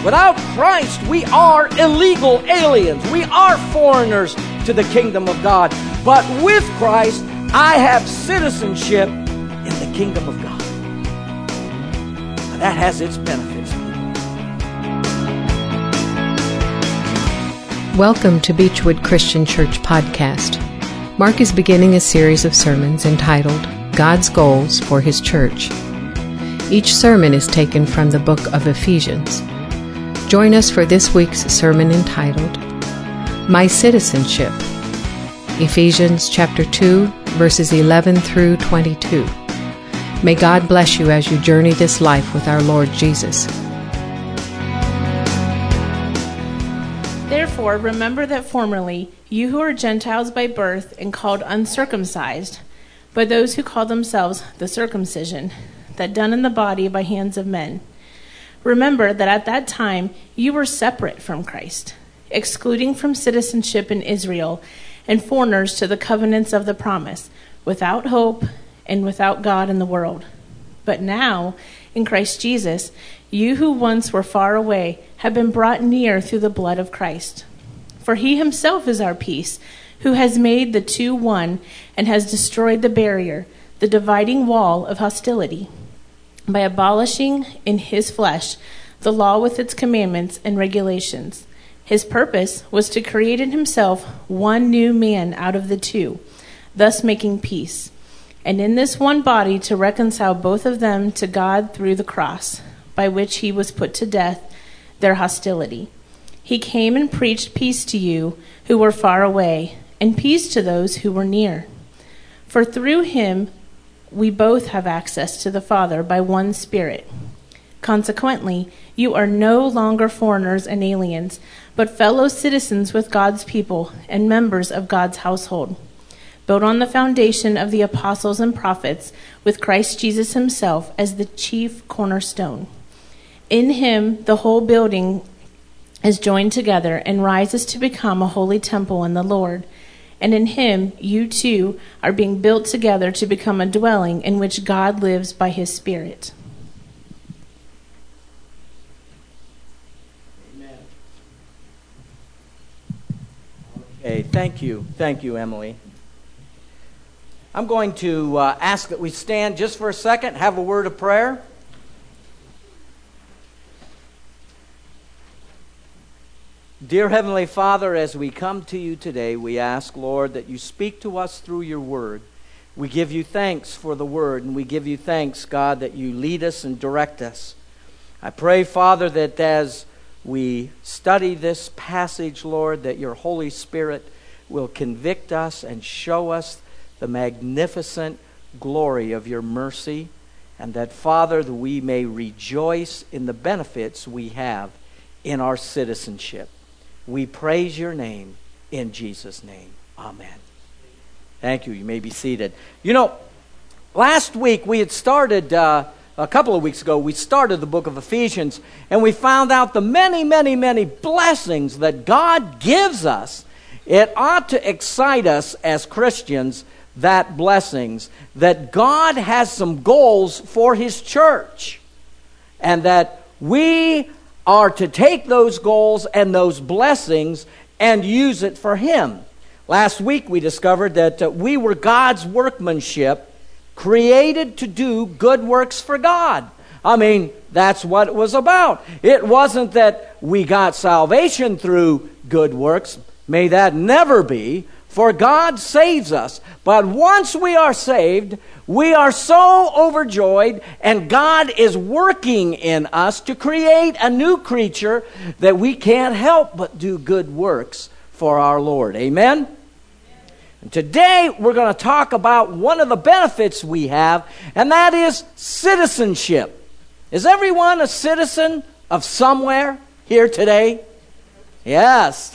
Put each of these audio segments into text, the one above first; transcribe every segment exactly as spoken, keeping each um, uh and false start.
Without Christ, we are illegal aliens. We are foreigners to the kingdom of God. But with Christ, I have citizenship in the kingdom of God. Now, that has its benefits. Welcome to Beechwood Christian Church Podcast. Mark is beginning a series of sermons entitled God's Goals for His Church. Each sermon is taken from the book of Ephesians. Join us for this week's sermon entitled My Citizenship. Ephesians chapter two, verses eleven through twenty-two. May God bless you as you journey this life with our Lord Jesus. Therefore, remember that formerly you who were Gentiles by birth and called uncircumcised, by those who call themselves the circumcision, that done in the body by hands of men. Remember that at that time you were separate from Christ, excluding from citizenship in Israel, and foreigners to the covenants of the promise, without hope and without God in the world. But now, in Christ Jesus, you who once were far away have been brought near through the blood of Christ. For he himself is our peace, who has made the two one and has destroyed the barrier, the dividing wall of hostility, by abolishing in his flesh the law with its commandments and regulations. His purpose was to create in himself one new man out of the two, thus making peace, and in this one body to reconcile both of them to God through the cross, by which he was put to death their hostility. He came and preached peace to you who were far away, and peace to those who were near. For through him we both have access to the Father by one Spirit. Consequently, you are no longer foreigners and aliens, but fellow citizens with God's people and members of God's household, built on the foundation of the apostles and prophets, with Christ Jesus himself as the chief cornerstone. In him, the whole building is joined together and rises to become a holy temple in the Lord. And in him, you too are being built together to become a dwelling in which God lives by his Spirit. Amen. Okay, thank you. Thank you, Emily. I'm going to uh, ask that we stand just for a second, have a word of prayer. Dear Heavenly Father, as we come to you today, we ask, Lord, that you speak to us through your word. We give you thanks for the word, and we give you thanks, God, that you lead us and direct us. I pray, Father, that as we study this passage, Lord, that your Holy Spirit will convict us and show us the magnificent glory of your mercy, and that, Father, that we may rejoice in the benefits we have in our citizenship. We praise your name in Jesus' name. Amen. Thank you. You may be seated. You know, last week we had started, uh, a couple of weeks ago, we started the book of Ephesians, and we found out the many, many, many blessings that God gives us. It ought to excite us as Christians, that blessings, that God has some goals for his church, and that we are to take those goals and those blessings and use it for him. Last week we discovered that uh, we were God's workmanship, created to do good works for God. I mean, that's what it was about. It wasn't that we got salvation through good works. May that never be, for God saves us. But once we are saved, we are so overjoyed, and God is working in us to create a new creature that we can't help but do good works for our Lord. Amen? And today we're going to talk about one of the benefits we have, and that is citizenship. Is everyone a citizen of somewhere here today? Yes.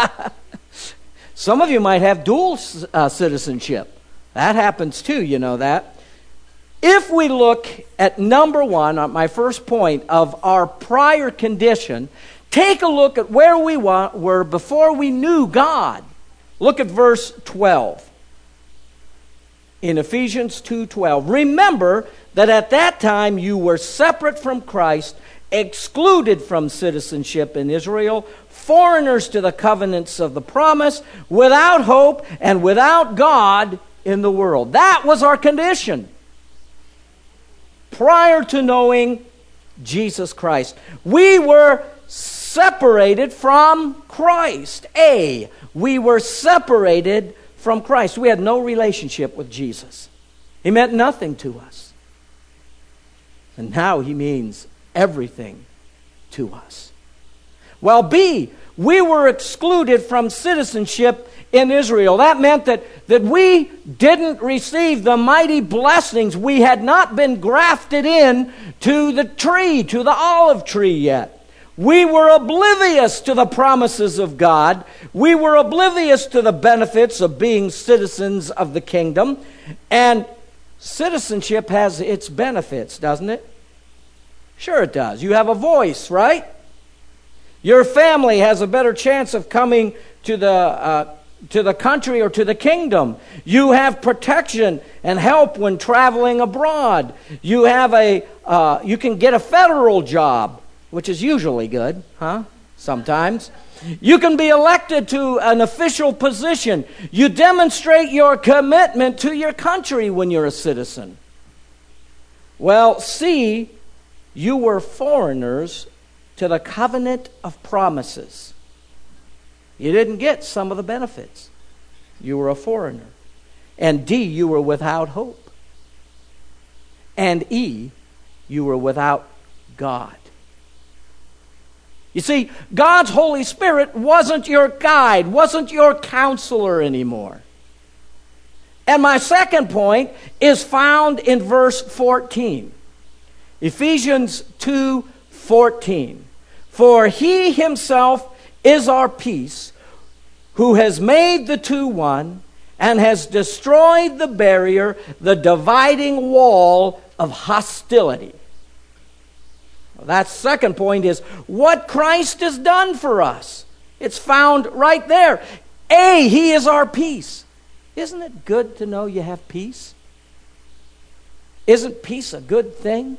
Some of you might have dual uh, citizenship. That happens too, you know that. If we look at number one, on my first point of our prior condition, take a look at where we were before we knew God. Look at verse twelve. In Ephesians two twelve. Remember that at that time you were separate from Christ, excluded from citizenship in Israel, foreigners to the covenants of the promise, without hope and without God in the world. That was our condition prior to knowing Jesus Christ. We were separated from Christ. A, we were separated from Christ. We had no relationship with Jesus. He meant nothing to us. And now he means everything to us. Well, B, we were excluded from citizenship in Israel. That meant that, that we didn't receive the mighty blessings. We had not been grafted in to the tree, to the olive tree yet. We were oblivious to the promises of God. We were oblivious to the benefits of being citizens of the kingdom. And citizenship has its benefits, doesn't it? Sure it does. You have a voice, right? Your family has a better chance of coming to the uh, to the country or to the kingdom. You have protection and help when traveling abroad. You have a uh, you can get a federal job, which is usually good, huh? Sometimes. You can be elected to an official position. You demonstrate your commitment to your country when you're a citizen. Well, see, you were foreigners to the covenant of promises. You didn't get some of the benefits. You were a foreigner. And D, you were without hope. And E, you were without God. You see, God's Holy Spirit wasn't your guide, wasn't your counselor anymore. And my second point is found in verse fourteen. Ephesians two fourteen. For he himself is our peace, who has made the two one, and has destroyed the barrier, the dividing wall of hostility. That second point is what Christ has done for us. It's found right there. A, he is our peace. Isn't it good to know you have peace? Isn't peace a good thing?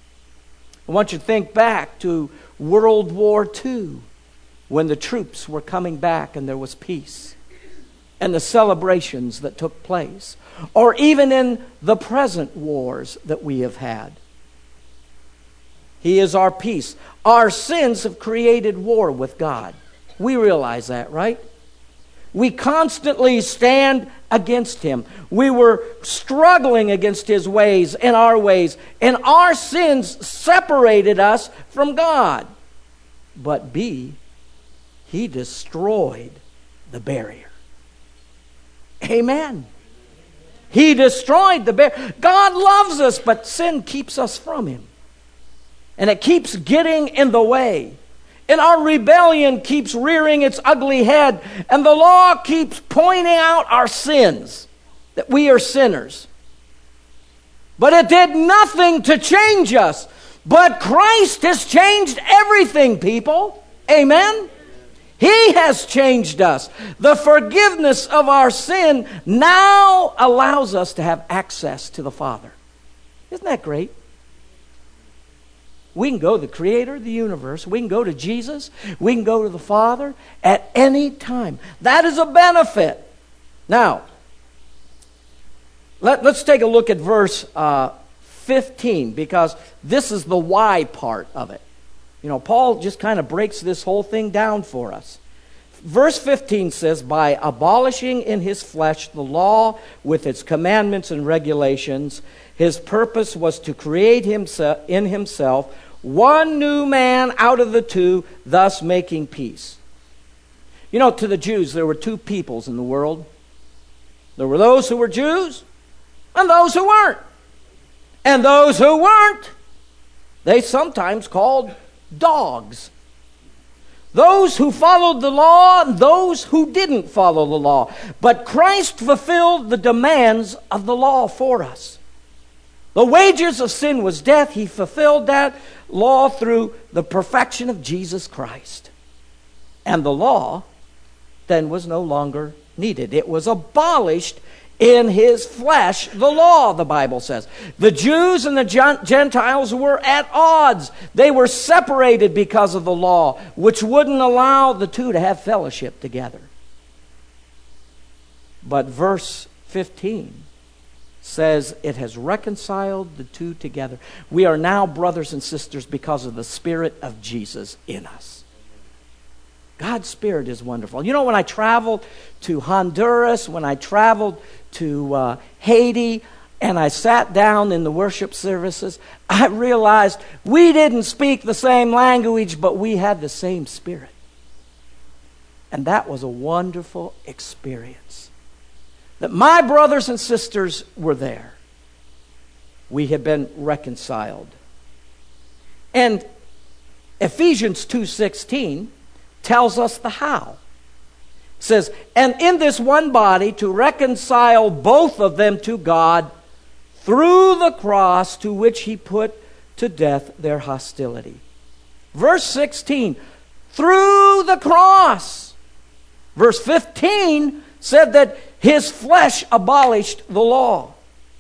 I want you to think back to World War Two, when the troops were coming back and there was peace, and the celebrations that took place, or even in the present wars that we have had. He is our peace. Our sins have created war with God. We realize that, right? We constantly stand against him. We were struggling against his ways and our ways, and our sins separated us from God. But B, he destroyed the barrier. Amen. He destroyed the barrier. God loves us, but sin keeps us from him. And it keeps getting in the way. And our rebellion keeps rearing its ugly head. And the law keeps pointing out our sins, that we are sinners. But it did nothing to change us. But Christ has changed everything, people. Amen? He has changed us. The forgiveness of our sin now allows us to have access to the Father. Isn't that great? We can go to the Creator of the universe. We can go to Jesus. We can go to the Father at any time. That is a benefit. Now, let, let's take a look at verse uh, fifteen, because this is the why part of it. You know, Paul just kind of breaks this whole thing down for us. Verse fifteen says, by abolishing in his flesh the law with its commandments and regulations, his purpose was to create himself in himself one new man out of the two, thus making peace. You know, to the Jews, there were two peoples in the world. There were those who were Jews and those who weren't. And those who weren't, they sometimes called dogs. Those who followed the law and those who didn't follow the law. But Christ fulfilled the demands of the law for us. The wages of sin was death. He fulfilled that law through the perfection of Jesus Christ. And the law then was no longer needed. It was abolished in his flesh the law, the Bible says. The Jews and the Gentiles were at odds. They were separated because of the law, which wouldn't allow the two to have fellowship together. But verse fifteen says it has reconciled the two together. We are now brothers and sisters because of the Spirit of Jesus in us. God's Spirit is wonderful. You know, when I traveled to Honduras, when I traveled to uh, Haiti, and I sat down in the worship services, I realized we didn't speak the same language, but we had the same Spirit. And that was a wonderful experience. That my brothers and sisters were there. We had been reconciled. And Ephesians two sixteen tells us the how. It says, and in this one body to reconcile both of them to God through the cross, to which he put to death their hostility. Verse sixteen, through the cross. Verse fifteen said that his flesh abolished the law.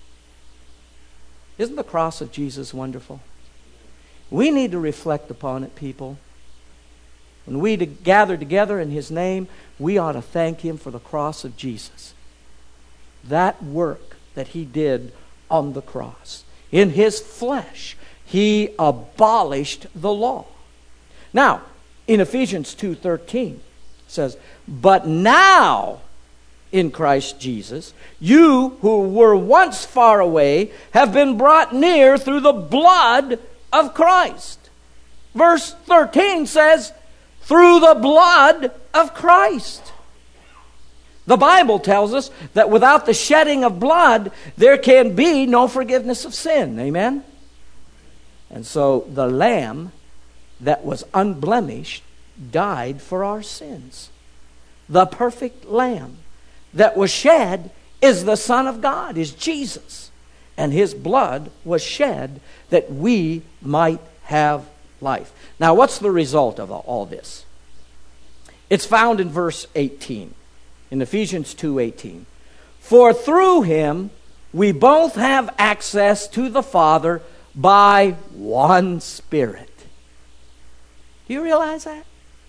Isn't the cross of Jesus wonderful? We need to reflect upon it, people. When we gather together in his name, we ought to thank him for the cross of Jesus. That work that he did on the cross. In his flesh, he abolished the law. Now, in Ephesians two thirteen, it says, but now, in Christ Jesus, you who were once far away have been brought near through the blood of Christ. Verse thirteen says, through the blood of Christ. The Bible tells us that without the shedding of blood, there can be no forgiveness of sin. Amen? And so the Lamb that was unblemished died for our sins. The perfect Lamb that was shed is the Son of God, is Jesus. And his blood was shed that we might have life. Now, what's the result of all this? It's found in verse eighteen, in Ephesians two eighteen. For through him we both have access to the Father by one Spirit. Do you realize that?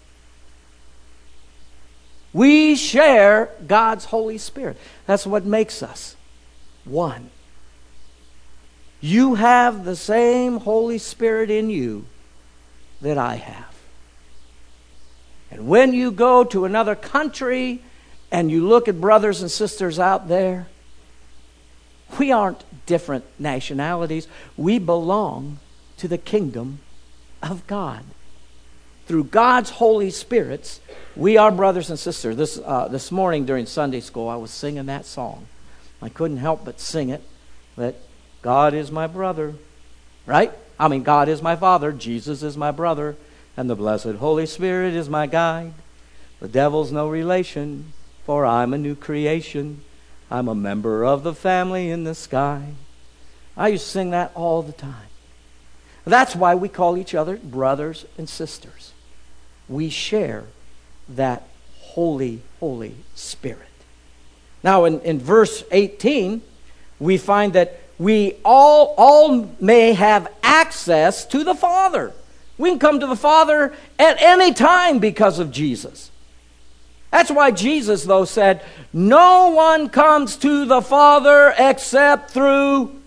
We share God's Holy Spirit. That's what makes us one. You have the same Holy Spirit in you that I have. And when you go to another country and you look at brothers and sisters out there, we aren't different nationalities. We belong to the kingdom of God. Through God's Holy Spirits, we are brothers and sisters. This, uh, this morning during Sunday school, I was singing that song. I couldn't help but sing it, that God is my brother, right? I mean, God is my Father, Jesus is my brother, and the blessed Holy Spirit is my guide. The devil's no relation, for I'm a new creation. I'm a member of the family in the sky. I used to sing that all the time. That's why we call each other brothers and sisters. We share that Holy, Holy Spirit. Now, in, in verse eighteen, we find that we all, all may have access to the Father. We can come to the Father at any time because of Jesus. That's why Jesus, though, said, no one comes to the Father except through.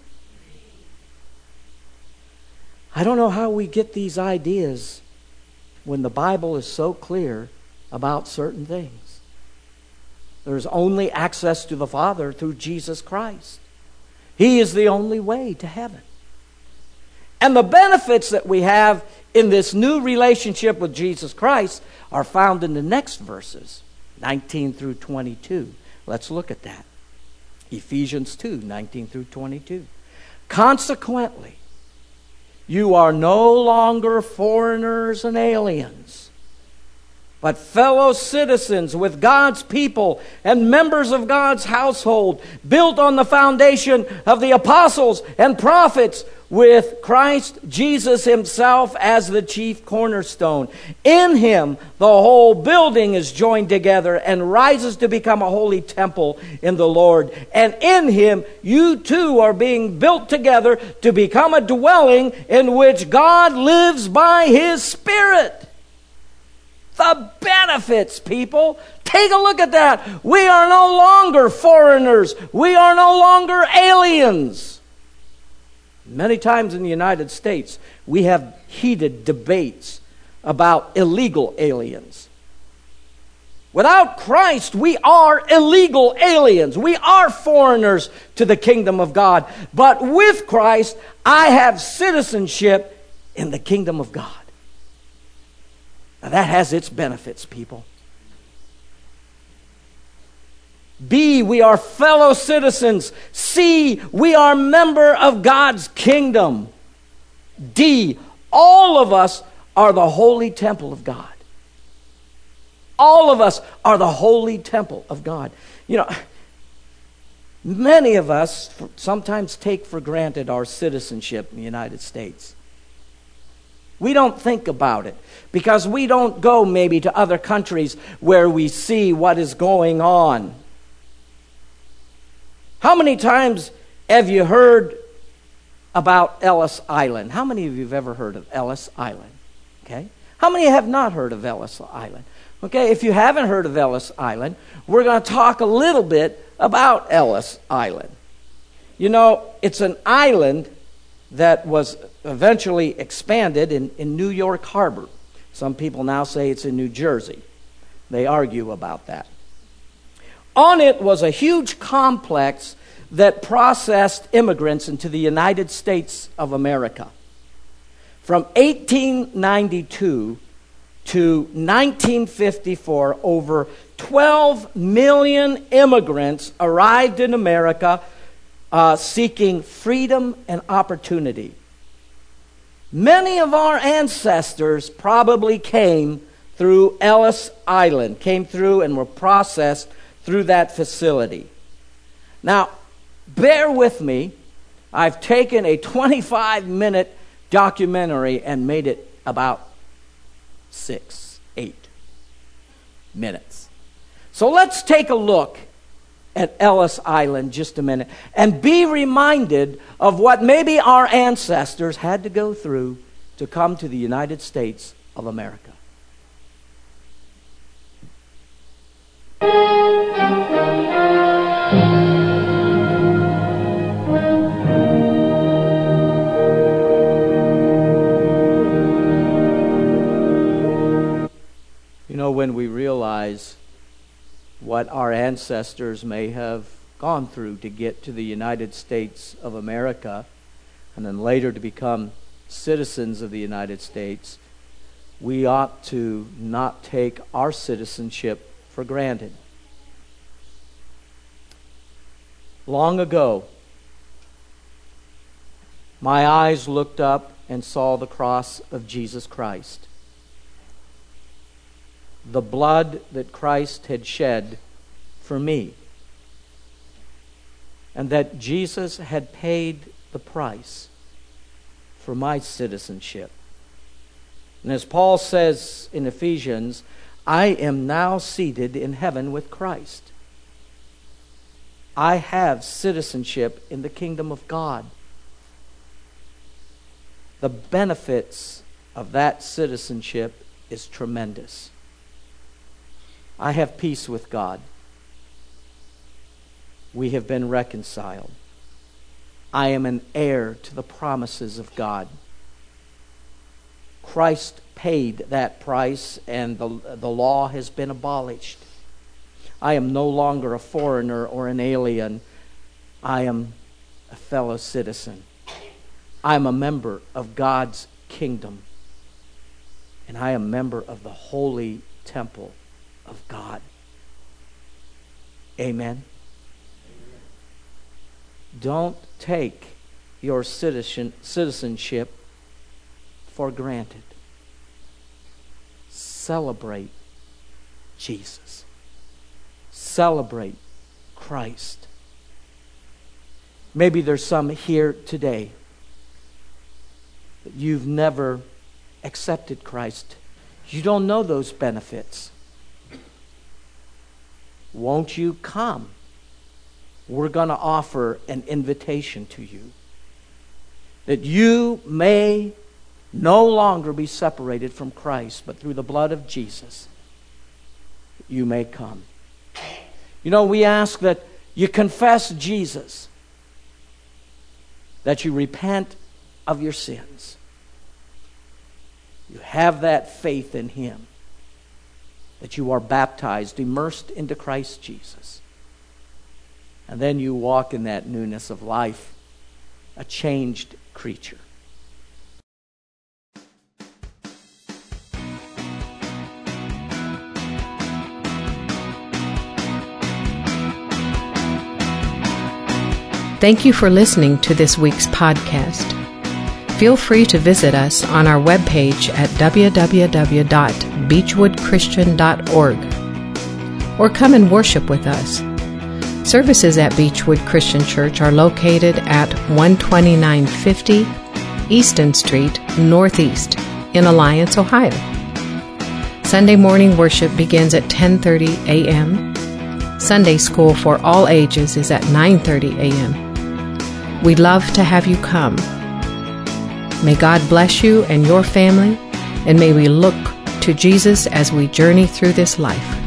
I don't know how we get these ideas when the Bible is so clear about certain things. There's only access to the Father through Jesus Christ. He is the only way to heaven. And the benefits that we have in this new relationship with Jesus Christ are found in the next verses, nineteen through twenty-two. Let's look at that. Ephesians two, nineteen through twenty-two. Consequently, you are no longer foreigners and aliens, but fellow citizens with God's people and members of God's household, built on the foundation of the apostles and prophets, with Christ Jesus himself as the chief cornerstone. In him, the whole building is joined together and rises to become a holy temple in the Lord. And in him, you too are being built together to become a dwelling in which God lives by his Spirit. The benefits, people. Take a look at that. We are no longer foreigners. We are no longer aliens. Many times in the United States, we have heated debates about illegal aliens. Without Christ, we are illegal aliens. We are foreigners to the kingdom of God. But with Christ, I have citizenship in the kingdom of God. Now that has its benefits, people. B, we are fellow citizens. C, we are member of God's kingdom. D, all of us are the holy temple of God. All of us are the holy temple of God. You know, many of us sometimes take for granted our citizenship in the United States. We don't think about it because we don't go maybe to other countries where we see what is going on. How many times have you heard about Ellis Island? How many of you have ever heard of Ellis Island? Okay. How many have not heard of Ellis Island? Okay, if you haven't heard of Ellis Island, we're going to talk a little bit about Ellis Island. You know, it's an island that was eventually expanded in, in New York Harbor. Some people now say it's in New Jersey. They argue about that. On it was a huge complex that processed immigrants into the United States of America. From eighteen ninety-two to nineteen fifty-four, over twelve million immigrants arrived in America uh, seeking freedom and opportunity. Many of our ancestors probably came through Ellis Island, came through and were processed through that facility. Now, bear with me. I've taken a twenty-five minute documentary and made it about six, eight minutes. So let's take a look at Ellis Island just a minute and be reminded of what maybe our ancestors had to go through to come to the United States of America. You know, when we realize what our ancestors may have gone through to get to the United States of America, and then later to become citizens of the United States, we ought to not take our citizenship for granted. Long ago, my eyes looked up and saw the cross of Jesus Christ. The blood that Christ had shed for me. And that Jesus had paid the price for my citizenship. And as Paul says in Ephesians, I am now seated in heaven with Christ. I have citizenship in the kingdom of God. The benefits of that citizenship is tremendous. I have peace with God. We have been reconciled. I am an heir to the promises of God. Christ paid that price and the, the law has been abolished. I am no longer a foreigner or an alien. I am a fellow citizen. I am a member of God's kingdom. And I am a member of the holy temple of God. Amen. Don't take your citizen, citizenship for granted. Celebrate Jesus. Celebrate Christ. Maybe there's some here today but you've never accepted Christ. You don't know those benefits. Won't you come? We're going to offer an invitation to you that you may no longer be separated from Christ, but through the blood of Jesus, you may come. You know, we ask that you confess Jesus, that you repent of your sins. You have that faith in Him, that you are baptized, immersed into Christ Jesus. And then you walk in that newness of life, a changed creature. Thank you for listening to this week's podcast. Feel free to visit us on our webpage at w w w dot beechwood christian dot org or come and worship with us. Services at Beechwood Christian Church are located at one twenty-nine fifty Easton Street, Northeast, in Alliance, Ohio. Sunday morning worship begins at ten thirty a.m. Sunday school for all ages is at nine thirty a.m. We'd love to have you come. May God bless you and your family, and may we look to Jesus as we journey through this life.